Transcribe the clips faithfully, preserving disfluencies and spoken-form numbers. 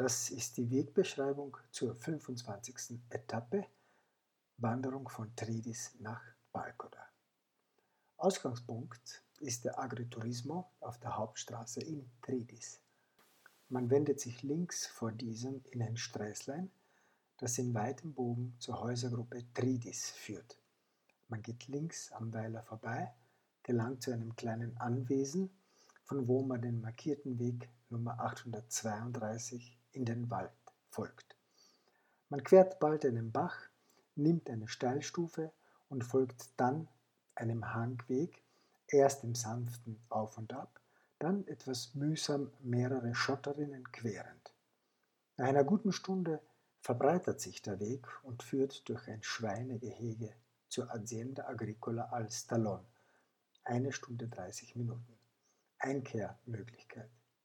Das ist die Wegbeschreibung zur fünfundzwanzigsten Etappe, Wanderung von Tridis nach Balcoda. Ausgangspunkt ist der Agriturismo auf der Hauptstraße in Tridis. Man wendet sich links vor diesem in ein Sträßlein, das in weitem Bogen zur Häusergruppe Tridis führt. Man geht links am Weiler vorbei, gelangt zu einem kleinen Anwesen, von wo man den markierten Weg Nummer achthundertzweiunddreißig in den Wald folgt. Man quert bald einen Bach, nimmt eine Steilstufe und folgt dann einem Hangweg, erst im sanften Auf und Ab, dann etwas mühsam mehrere Schotterinnen querend. Nach einer guten Stunde verbreitert sich der Weg und führt durch ein Schweinegehege zur Azienda Agricola al Stallone, eine Stunde dreißig Minuten. Einkehrmöglichkeit.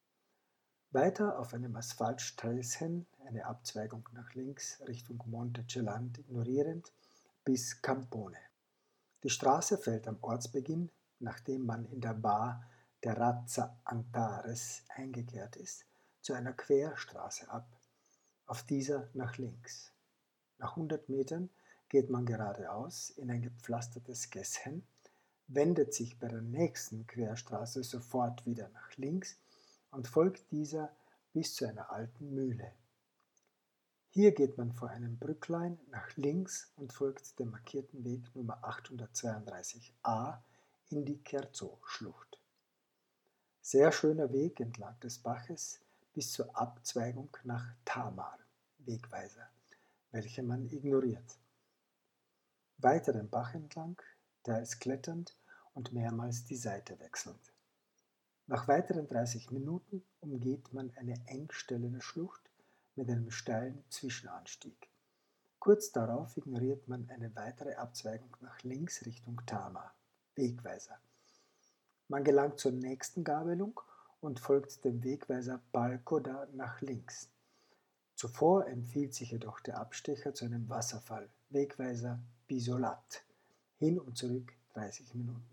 Weiter auf einem Asphaltstreifen, eine Abzweigung nach links Richtung Monte Celand ignorierend, bis Campone. Die Straße fällt am Ortsbeginn, nachdem man in der Bar der Razza Antares eingekehrt ist, zu einer Querstraße ab, auf dieser nach links. Nach hundert Metern geht man geradeaus in ein gepflastertes Gässchen, wendet sich bei der nächsten Querstraße sofort wieder nach links und folgt dieser bis zu einer alten Mühle. Hier geht man vor einem Brücklein nach links und folgt dem markierten Weg Nummer achthundertzweiunddreißig a in die Cherzo-Schlucht. Sehr schöner Weg entlang des Baches bis zur Abzweigung nach Tamar, Wegweiser, welche man ignoriert. Weiter den Bach entlang, teils kletternd und mehrmals die Seite wechselnd. Nach weiteren dreißig Minuten umgeht man eine engstellende Schlucht mit einem steilen Zwischenanstieg. Kurz darauf ignoriert man eine weitere Abzweigung nach links Richtung Tamar, Wegweiser. Man gelangt zur nächsten Gabelung und folgt dem Wegweiser Balcoda nach links. Zuvor empfiehlt sich jedoch der Abstecher zu einem Wasserfall, Wegweiser Bisolat, hin und zurück dreißig Minuten.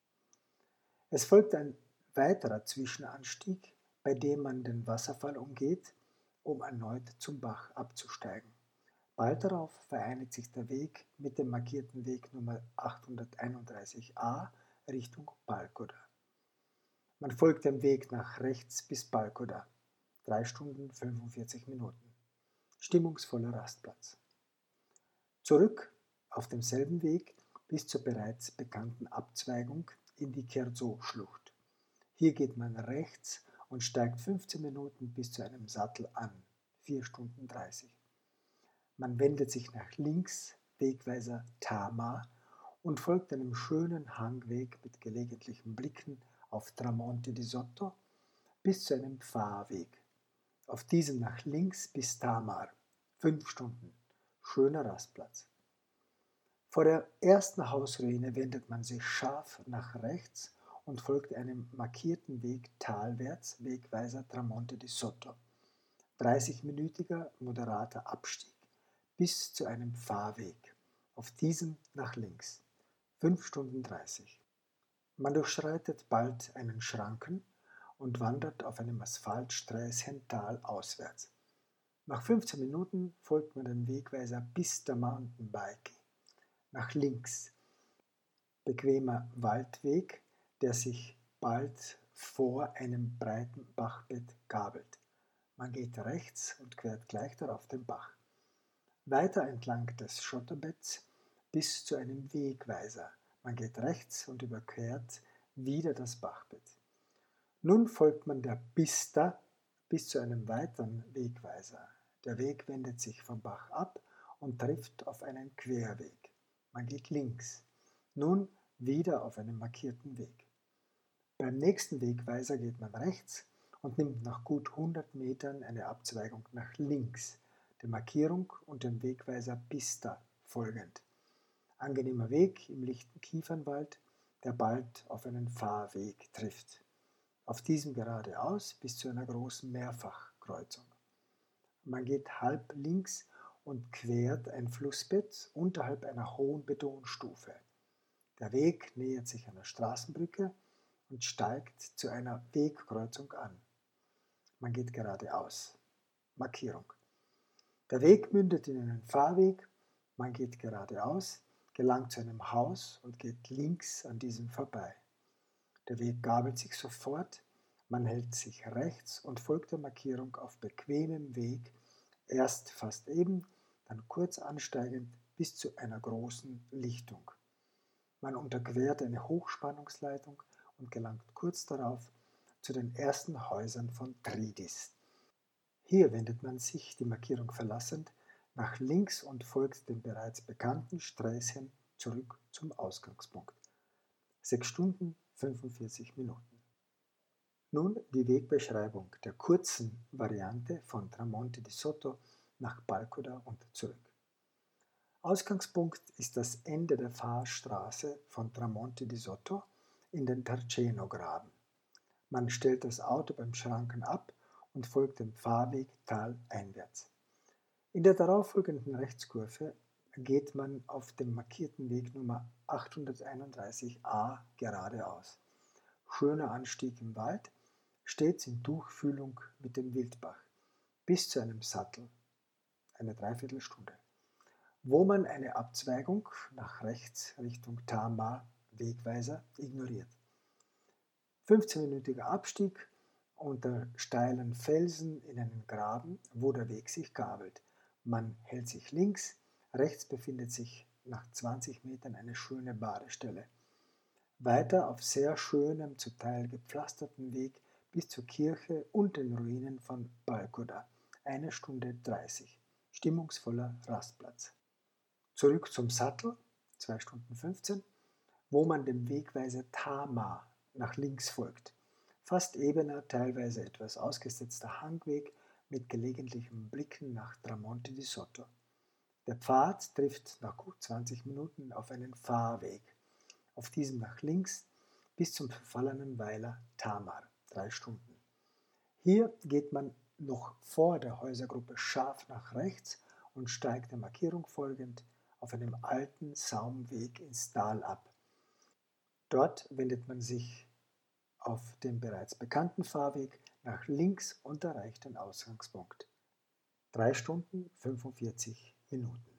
Es folgt ein weiterer Zwischenanstieg, bei dem man den Wasserfall umgeht, um erneut zum Bach abzusteigen. Bald darauf vereinigt sich der Weg mit dem markierten Weg Nummer achthunderteinunddreißig a Richtung Balcoda. Man folgt dem Weg nach rechts bis Balcoda, drei Stunden fünfundvierzig Minuten. Stimmungsvoller Rastplatz. Zurück auf demselben Weg bis zur bereits bekannten Abzweigung in die Cherzo-Schlucht. Hier geht man rechts und steigt fünfzehn Minuten bis zu einem Sattel an, vier Stunden dreißig. Man wendet sich nach links, Wegweiser Tamar, und folgt einem schönen Hangweg mit gelegentlichen Blicken auf Tramonte di Sotto bis zu einem Fahrweg. Auf diesem nach links bis Tamar, fünf Stunden, schöner Rastplatz. Vor der ersten Hausruine wendet man sich scharf nach rechts und folgt einem markierten Weg talwärts, Wegweiser Tramonte di Sotto. dreißig-minütiger moderater Abstieg bis zu einem Fahrweg, auf diesem nach links, fünf Stunden dreißig. Man durchschreitet bald einen Schranken und wandert auf einem Asphaltsträßchen talauswärts. Nach fünfzehn Minuten folgt man dem Wegweiser Pista Mountainbike nach links. Bequemer Waldweg, der sich bald vor einem breiten Bachbett gabelt. Man geht rechts und quert gleich darauf den Bach. Weiter entlang des Schotterbetts bis zu einem Wegweiser. Man geht rechts und überquert wieder das Bachbett. Nun folgt man der Pista bis zu einem weiteren Wegweiser. Der Weg wendet sich vom Bach ab und trifft auf einen Querweg. Man geht links. Nun wieder auf einem markierten Weg. Beim nächsten Wegweiser geht man rechts und nimmt nach gut hundert Metern eine Abzweigung nach links, der Markierung und dem Wegweiser Pista folgend. Angenehmer Weg im lichten Kiefernwald, der bald auf einen Fahrweg trifft. Auf diesem geradeaus bis zu einer großen Mehrfachkreuzung. Man geht halb links und quert ein Flussbett unterhalb einer hohen Betonstufe. Der Weg nähert sich einer Straßenbrücke und steigt zu einer Wegkreuzung an. Man geht geradeaus. Markierung. Der Weg mündet in einen Fahrweg, man geht geradeaus, gelangt zu einem Haus und geht links an diesem vorbei. Der Weg gabelt sich sofort, man hält sich rechts und folgt der Markierung auf bequemem Weg, erst fast eben, dann kurz ansteigend bis zu einer großen Lichtung. Man unterquert eine Hochspannungsleitung und gelangt kurz darauf zu den ersten Häusern von Tridis. Hier wendet man sich, die Markierung verlassend, nach links und folgt dem bereits bekannten Sträßchen zurück zum Ausgangspunkt. sechs Stunden, fünfundvierzig Minuten. Nun die Wegbeschreibung der kurzen Variante von Tramonte di Sotto nach Balcoda und zurück. Ausgangspunkt ist das Ende der Fahrstraße von Tramonte di Sotto in den Tarceno-Graben. Man stellt das Auto beim Schranken ab und folgt dem Fahrweg taleinwärts. In der darauffolgenden Rechtskurve geht man auf dem markierten Weg Nummer achthunderteinunddreißig a geradeaus. Schöner Anstieg im Wald, stets in Tuchfühlung mit dem Wildbach, bis zu einem Sattel, eine Dreiviertelstunde, wo man eine Abzweigung nach rechts Richtung Tamar, Wegweiser, ignoriert. fünfzehnminütiger Abstieg unter steilen Felsen in einen Graben, wo der Weg sich gabelt. Man hält sich links, rechts befindet sich nach zwanzig Metern eine schöne Badestelle. Weiter auf sehr schönem, zum Teil gepflasterten Weg bis zur Kirche und den Ruinen von Balcoda, eine Stunde dreißig. Stimmungsvoller Rastplatz. Zurück zum Sattel, zwei Stunden fünfzehn, wo man dem Wegweiser Tamar nach links folgt. Fast ebener, teilweise etwas ausgesetzter Hangweg mit gelegentlichen Blicken nach Tramonte di Sotto. Der Pfad trifft nach gut zwanzig Minuten auf einen Fahrweg. Auf diesem nach links bis zum verfallenen Weiler Tamar, drei Stunden. Hier geht man noch vor der Häusergruppe scharf nach rechts und steigt der Markierung folgend auf einem alten Saumweg ins Tal ab. Dort wendet man sich auf dem bereits bekannten Fahrweg nach links und erreicht den Ausgangspunkt. drei Stunden, fünfundvierzig Minuten.